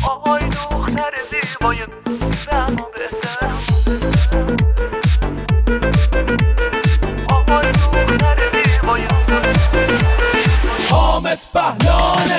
آهای دختر زیبای اما بهتر، آهای دختر زیبای حامد پهلانه.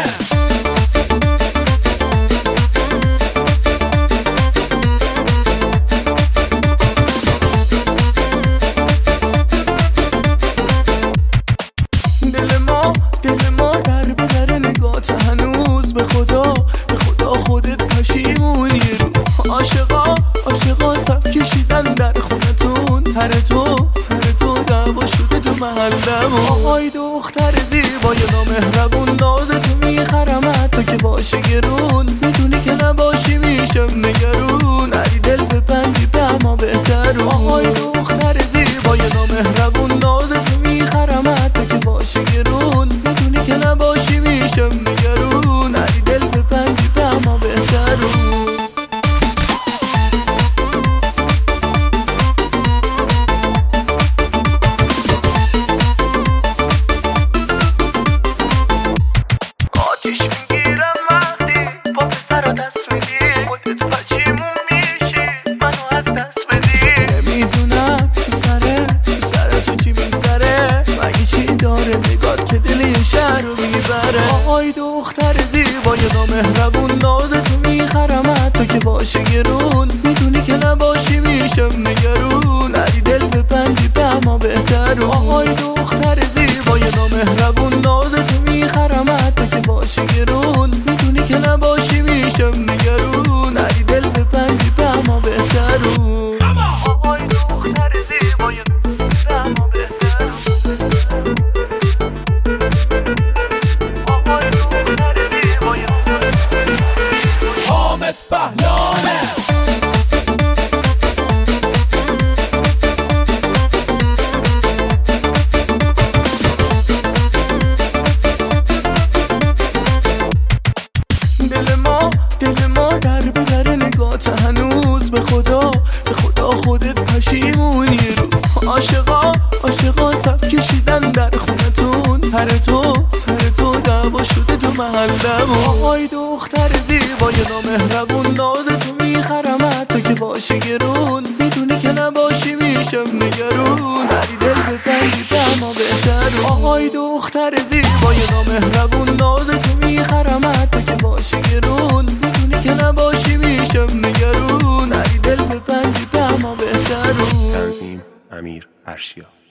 دل ما در به در نگات هنوز به خدا خودت پشیمونی رو عاشقا سب کشیدن در خونتون، سر تو دعوا شده تو محلمون. آهای دختر زیبای نامهربون، ناز تو میخرمت تو که باشه گرون، میدونی که نباشی میشم نگرون، علی دل ببندی به اما بهتر. آهای دختر زیبای نامهربون، ناز تو میخرمت تو که باشه گرون، میدونی که نباشی میشم نگرون، علی دل ببندی به اما بهتر. آتیش میگیرم وقتی با پسرا دست میدی، خودت پشیمون میشی منو از دست بدی. نمیدونم تو سر تو چی میگذره، مگه چی داره نگات که دل یه شهر رو میبره. آهای دختر زیبای نامهربون، ناز تو میخرمت تو که باشه گرون، میدونی که نباشی میشم نگرون، علی دل ببندی به اما بهتر. آهای دختر زیبای نامهربون، ناز تو میخرمت تو که باشه گرون، میدونی که نباشی میشم نگرون، علی دل ببندی به اما بهتر. آهای دختر زیبای اما بهتر، آهای دختر زیبای حامد پهلانه. دل ما در به در نگات هنوز به خدا خودت پشیمونی رو عاشقا سب کشیدن در خونتون، سر تو دعوا شده تو محلمون. آهای دختر زیبای نامهربون، ناز تو میخرمت تو که باشه گرون، میدونی که نباشی میشم نگرون، علی دل ببندی به اما بهتر. آهای دختر زیبای نامهربون، ناز تو میخرمت تو که باشه گرون، میدونی که نباشی میشم نگرون، علی دل ببندی به اما بهتر. تنظیم امیر ارشیا.